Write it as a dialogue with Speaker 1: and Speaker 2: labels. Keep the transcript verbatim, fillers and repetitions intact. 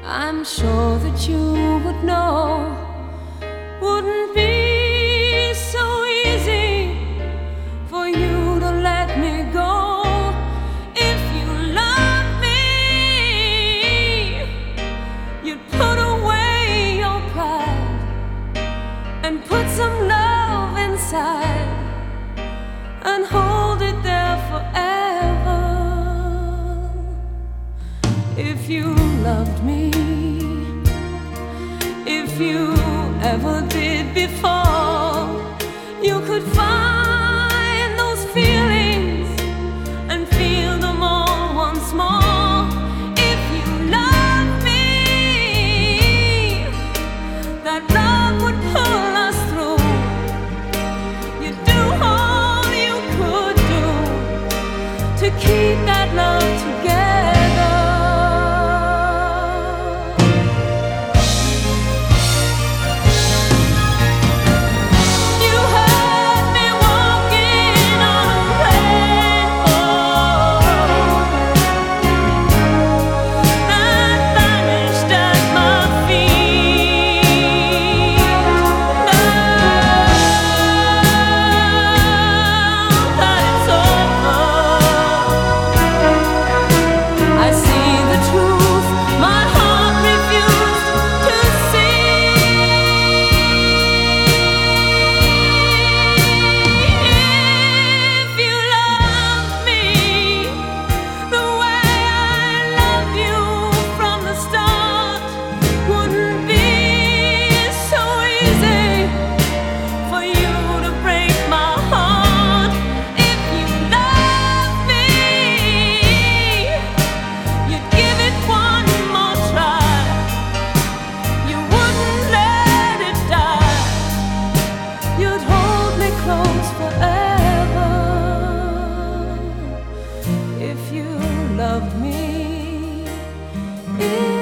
Speaker 1: I'm sure that you would know. Wouldn't be so easy for you to let me go. If you love me, you'd put away your pride and put some love inside and hold it there forever. If you loved me, if you ever did before, you could find those feelings and feel them all once more. If you love me, that love would pull us through. You'd do all you could do to keep that love together. If you loved me, if